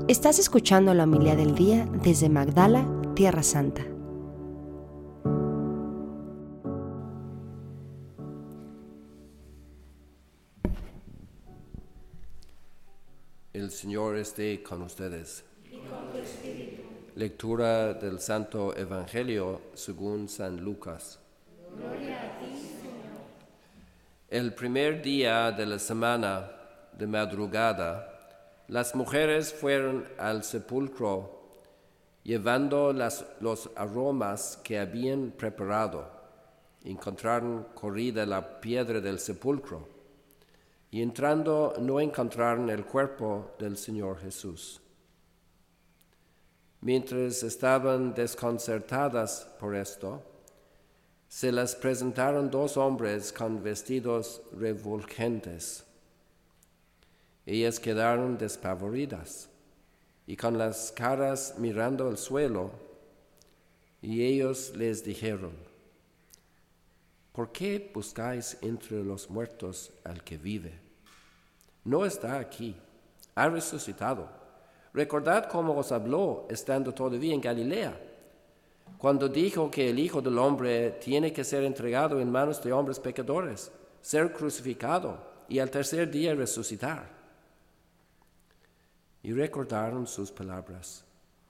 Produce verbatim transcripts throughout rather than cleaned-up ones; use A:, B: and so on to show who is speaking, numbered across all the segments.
A: Estás escuchando la homilía del día desde Magdala, Tierra Santa.
B: El Señor esté con ustedes.
C: Y con tu espíritu.
B: Lectura del Santo Evangelio según San Lucas.
C: Gloria a ti, Señor.
B: El primer día de la semana, de madrugada, las mujeres fueron al sepulcro llevando las, los aromas que habían preparado. Encontraron corrida la piedra del sepulcro y entrando no encontraron el cuerpo del Señor Jesús. Mientras estaban desconcertadas por esto, se les presentaron dos hombres con vestidos refulgentes. Ellas quedaron despavoridas y con las caras mirando al suelo, y ellos les dijeron: ¿por qué buscáis entre los muertos al que vive? No está aquí, ha resucitado. Recordad cómo os habló estando todavía en Galilea, cuando dijo que el Hijo del Hombre tiene que ser entregado en manos de hombres pecadores, ser crucificado y al tercer día resucitar. Y recordaron sus palabras.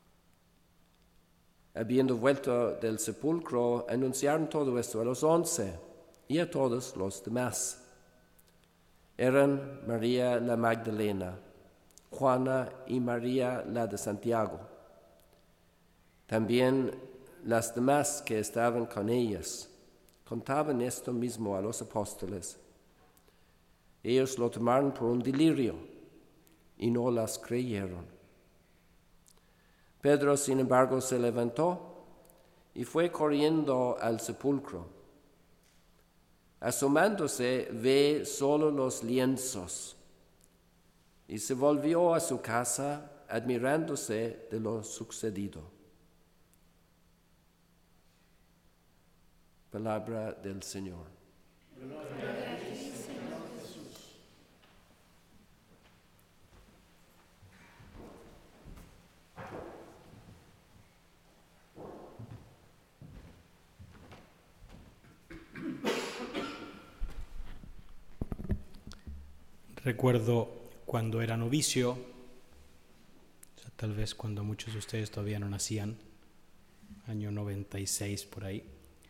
B: Habiendo vuelto del sepulcro, anunciaron todo esto a los once y a todos los demás. Eran María la Magdalena, Juana y María la de Santiago. También las demás que estaban con ellas contaban esto mismo a los apóstoles. Ellos lo tomaron por un delirio y no las creyeron. Pedro, sin embargo, se levantó y fue corriendo al sepulcro. Asomándose, ve solo los lienzos y se volvió a su casa admirándose de lo sucedido. Palabra del Señor.
C: Gloria a ti, Señor Jesús.
D: Recuerdo cuando era novicio, o sea, tal vez cuando muchos de ustedes todavía no nacían, año noventa y seis por ahí,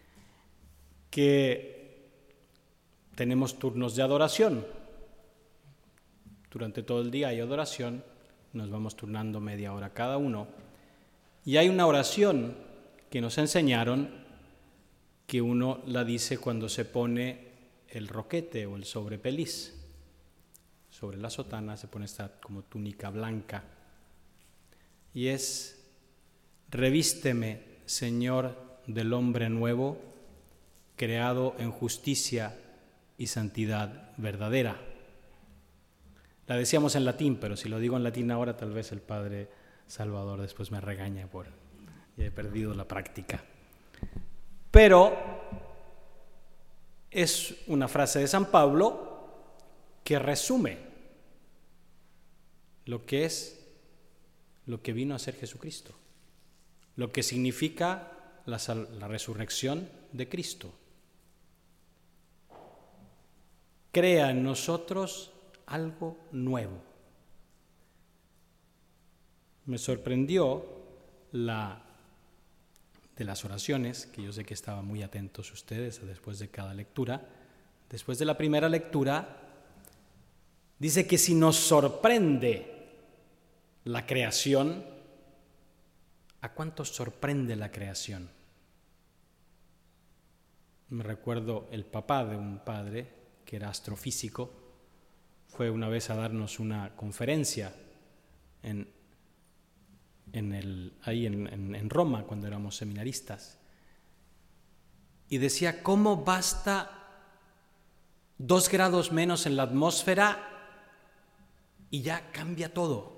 D: que tenemos turnos de adoración. Durante todo el día hay adoración, nos vamos turnando media hora cada uno, y hay una oración que nos enseñaron que uno la dice cuando se pone el roquete o el sobrepeliz. Sobre la sotana se pone esta como túnica blanca y es: revísteme, Señor, del hombre nuevo, creado en justicia y santidad verdadera. La decíamos en latín, pero si lo digo en latín ahora tal vez el Padre Salvador después me regaña por ya he perdido la práctica. Pero es una frase de San Pablo que resume lo que es, lo que vino a ser Jesucristo, lo que significa la, la resurrección de Cristo. Crea en nosotros algo nuevo. Me sorprendió la de las oraciones, que yo sé que estaban muy atentos ustedes después de cada lectura. Después de la primera lectura, dice que si nos sorprende la creación, ¿a cuántos sorprende la creación? Me recuerdo el papá de un padre que era astrofísico, fue una vez a darnos una conferencia en, en el, ahí en, en, en Roma cuando éramos seminaristas, y decía cómo basta dos grados menos en la atmósfera y ya cambia todo.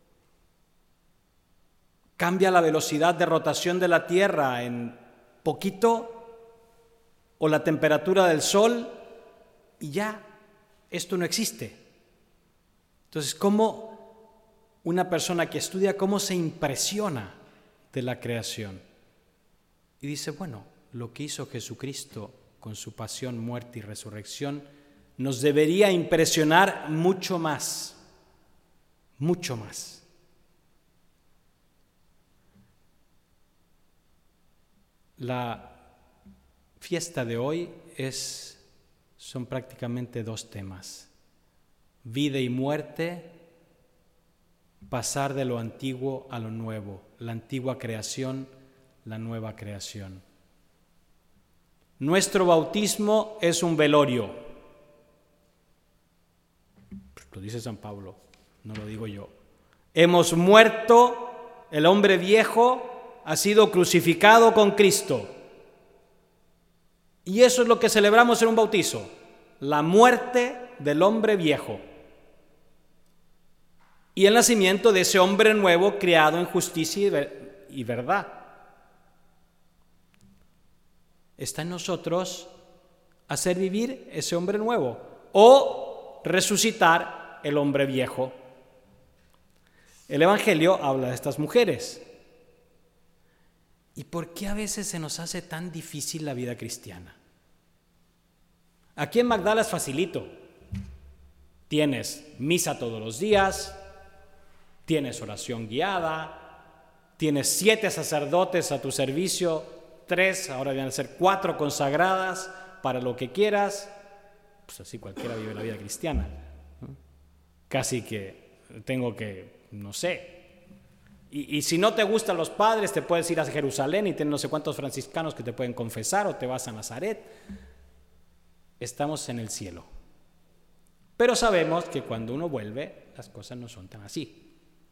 D: Cambia la velocidad de rotación de la Tierra en poquito o la temperatura del Sol y ya esto no existe. Entonces, ¿cómo una persona que estudia cómo se impresiona de la creación y dice, bueno, lo que hizo Jesucristo con su pasión, muerte y resurrección nos debería impresionar mucho más, mucho más. La fiesta de hoy es, son prácticamente dos temas: vida y muerte, pasar de lo antiguo a lo nuevo, la antigua creación, la nueva creación. Nuestro bautismo es un velorio. Lo dice San Pablo, no lo digo yo. Hemos muerto, el hombre viejo ha sido crucificado con Cristo. Y eso es lo que celebramos en un bautizo, la muerte del hombre viejo y el nacimiento de ese hombre nuevo creado en justicia y verdad. Está en nosotros hacer vivir ese hombre nuevo o resucitar el hombre viejo. El Evangelio habla de estas mujeres. ¿Y por qué a veces se nos hace tan difícil la vida cristiana? Aquí en Magdala es facilito. Tienes misa todos los días, tienes oración guiada, tienes siete sacerdotes a tu servicio, tres, ahora van a ser cuatro consagradas para lo que quieras. Pues así cualquiera vive la vida cristiana, ¿no? Casi que tengo que, no sé. Y, y si no te gustan los padres, te puedes ir a Jerusalén y tienes no sé cuántos franciscanos que te pueden confesar, o te vas a Nazaret. Estamos en el cielo. Pero sabemos que cuando uno vuelve, las cosas no son tan así.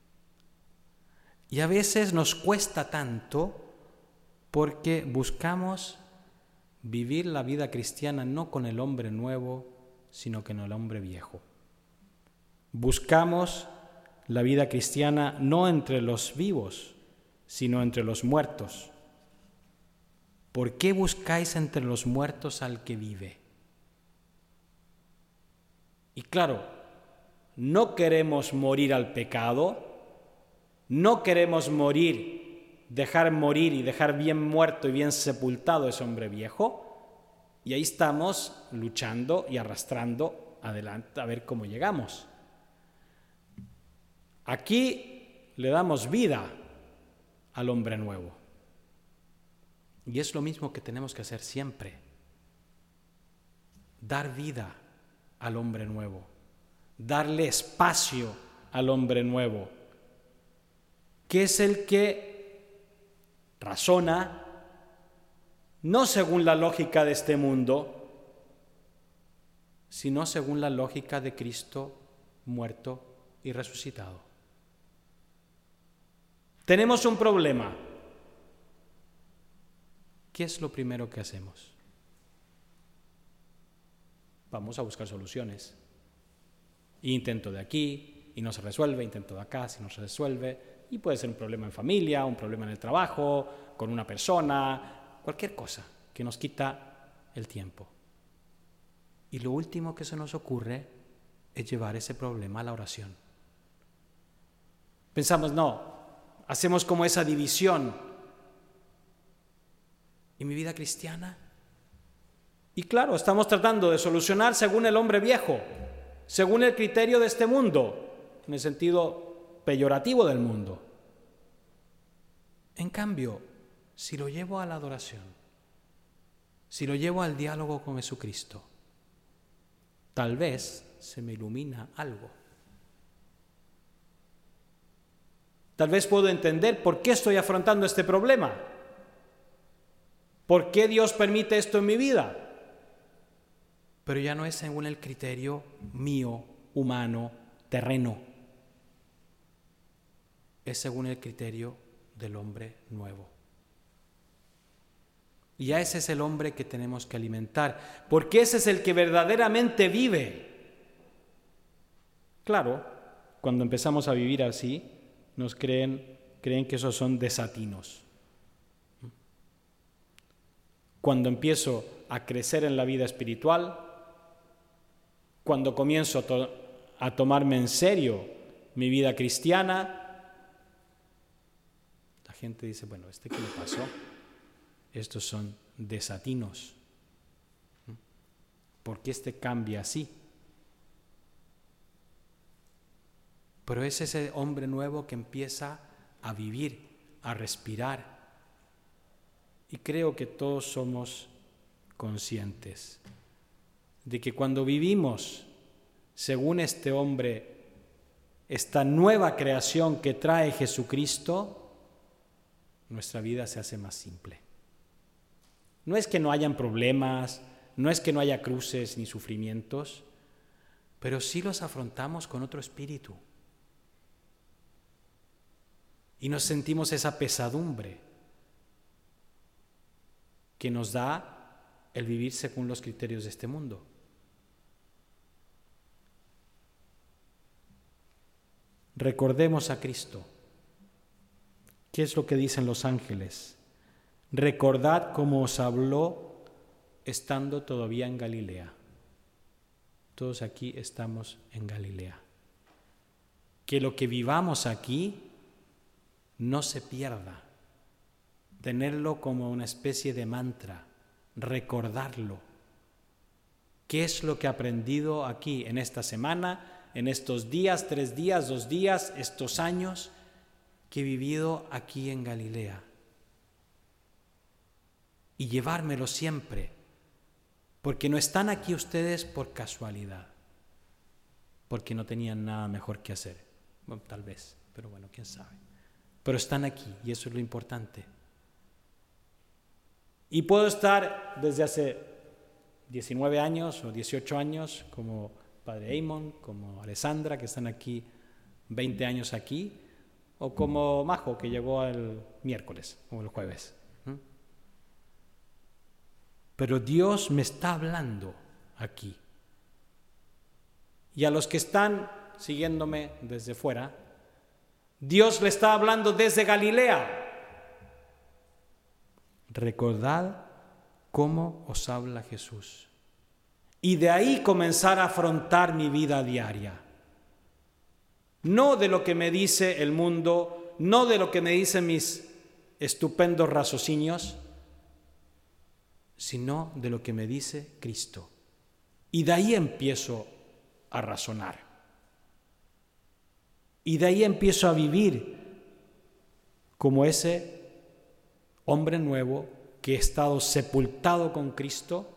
D: Y a veces nos cuesta tanto porque buscamos vivir la vida cristiana no con el hombre nuevo, sino con el hombre viejo. Buscamos la vida cristiana no entre los vivos, sino entre los muertos. ¿Por qué buscáis entre los muertos al que vive? Y claro, no queremos morir al pecado, no queremos morir, dejar morir y dejar bien muerto y bien sepultado ese hombre viejo, y ahí estamos luchando y arrastrando adelante a ver cómo llegamos. Aquí le damos vida al hombre nuevo. Y es lo mismo que tenemos que hacer siempre. Dar vida al hombre nuevo. Darle espacio al hombre nuevo, que es el que razona no según la lógica de este mundo, sino según la lógica de Cristo muerto y resucitado. Tenemos un problema. ¿Qué es lo primero que hacemos? Vamos a buscar soluciones. Intento de aquí y no se resuelve, intento de acá si no se resuelve, y puede ser un problema en familia, un problema en el trabajo, con una persona, cualquier cosa que nos quita el tiempo. Y lo último que se nos ocurre es llevar ese problema a la oración. Pensamos, no, hacemos como esa división. ¿Y mi vida cristiana? Y claro, estamos tratando de solucionar según el hombre viejo, según el criterio de este mundo, en el sentido peyorativo del mundo. En cambio, si lo llevo a la adoración, si lo llevo al diálogo con Jesucristo, tal vez se me ilumina algo. Tal vez puedo entender por qué estoy afrontando este problema. ¿Por qué Dios permite esto en mi vida? Pero ya no es según el criterio mío, humano, terreno. Es según el criterio del hombre nuevo. Y a ese es el hombre que tenemos que alimentar, porque ese es el que verdaderamente vive. Claro, cuando empezamos a vivir así, nos creen, creen que esos son desatinos. Cuando empiezo a crecer en la vida espiritual, cuando comienzo a, to- a tomarme en serio mi vida cristiana. La gente dice, bueno, ¿este qué le pasó? Estos son desatinos. ¿Por qué este cambia así? Pero es ese hombre nuevo que empieza a vivir, a respirar. Y creo que todos somos conscientes de que cuando vivimos según este hombre, esta nueva creación que trae Jesucristo, nuestra vida se hace más simple. No es que no hayan problemas, no es que no haya cruces ni sufrimientos, pero sí los afrontamos con otro espíritu. Y nos sentimos esa pesadumbre que nos da el vivir según los criterios de este mundo. Recordemos a Cristo. ¿Qué es lo que dicen los ángeles? Recordad cómo os habló estando todavía en Galilea. Todos aquí estamos en Galilea. Que lo que vivamos aquí no se pierda. Tenerlo como una especie de mantra, recordarlo. ¿Qué es lo que he aprendido aquí en esta semana, en estos días, tres días, dos días, estos años que he vivido aquí en Galilea? Y llevármelo siempre, porque no están aquí ustedes por casualidad, porque no tenían nada mejor que hacer. Bueno, tal vez, pero bueno, quién sabe. Pero están aquí y eso es lo importante. Y puedo estar desde hace diecinueve años o dieciocho años como Padre Eamon, como Alessandra, que están aquí veinte años aquí, o como Majo, que llegó el miércoles o el jueves. Pero Dios me está hablando aquí. Y a los que están siguiéndome desde fuera, Dios le está hablando desde Galilea. Recordad cómo os habla Jesús. Y de ahí comenzar a afrontar mi vida diaria. No de lo que me dice el mundo, no de lo que me dicen mis estupendos raciocinios, sino de lo que me dice Cristo. Y de ahí empiezo a razonar. Y de ahí empiezo a vivir como ese hombre nuevo que ha estado sepultado con Cristo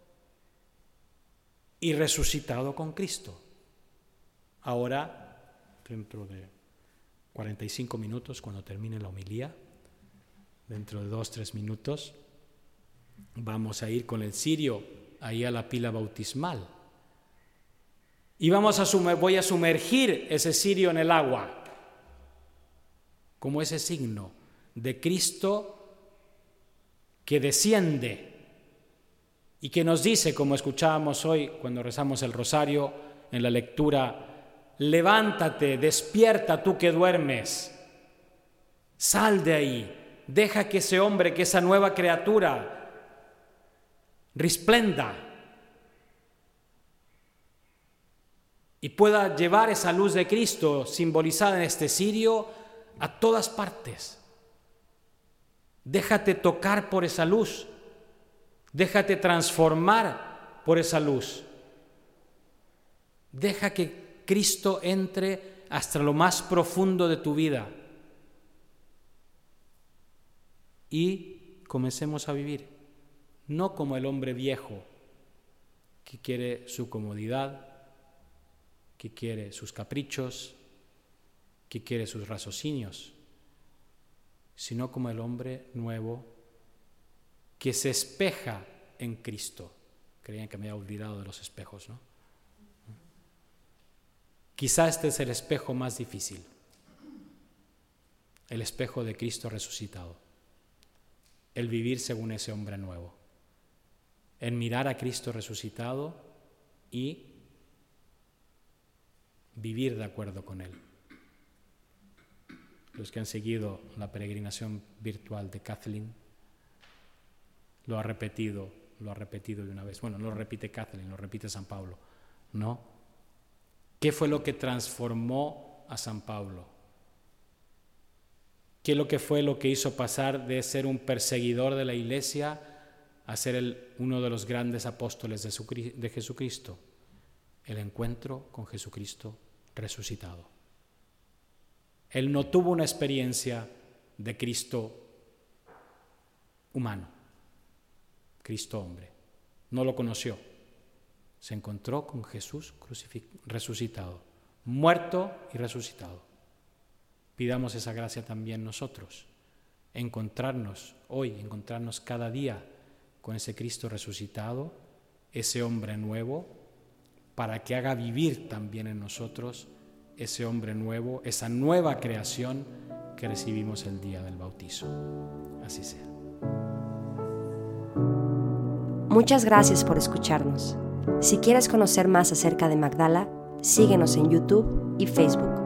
D: y resucitado con Cristo. Ahora, dentro de cuarenta y cinco minutos, cuando termine la homilía, dentro de dos, tres minutos, vamos a ir con el cirio ahí a la pila bautismal. Y vamos a sumer, voy a sumergir ese cirio en el agua, como ese signo de Cristo que desciende y que nos dice, como escuchábamos hoy cuando rezamos el rosario en la lectura, levántate, despierta tú que duermes, sal de ahí, deja que ese hombre, que esa nueva criatura resplenda y pueda llevar esa luz de Cristo simbolizada en este cirio a todas partes. Déjate tocar por esa luz, déjate transformar por esa luz. Deja que Cristo entre hasta lo más profundo de tu vida y comencemos a vivir, no como el hombre viejo que quiere su comodidad, que quiere sus caprichos, que quiere sus raciocinios, sino como el hombre nuevo que se espeja en Cristo. Creían que me había olvidado de los espejos, ¿no? Quizá este es el espejo más difícil, el espejo de Cristo resucitado, el vivir según ese hombre nuevo, el mirar a Cristo resucitado y vivir de acuerdo con Él. Los que han seguido la peregrinación virtual de Kathleen, lo ha repetido, lo ha repetido de una vez. Bueno, no lo repite Kathleen, lo repite San Pablo, ¿no? ¿Qué fue lo que transformó a San Pablo? ¿Qué es lo que fue lo que hizo pasar de ser un perseguidor de la iglesia a ser el, uno de los grandes apóstoles de, su, de Jesucristo? El encuentro con Jesucristo resucitado. Él no tuvo una experiencia de Cristo humano, Cristo hombre. No lo conoció. Se encontró con Jesús resucitado, muerto y resucitado. Pidamos esa gracia también nosotros, encontrarnos hoy, encontrarnos cada día con ese Cristo resucitado, ese hombre nuevo, para que haga vivir también en nosotros ese hombre nuevo, esa nueva creación que recibimos el día del bautizo. Así sea.
A: Muchas gracias por escucharnos. Si quieres conocer más acerca de Magdala, síguenos en YouTube y Facebook.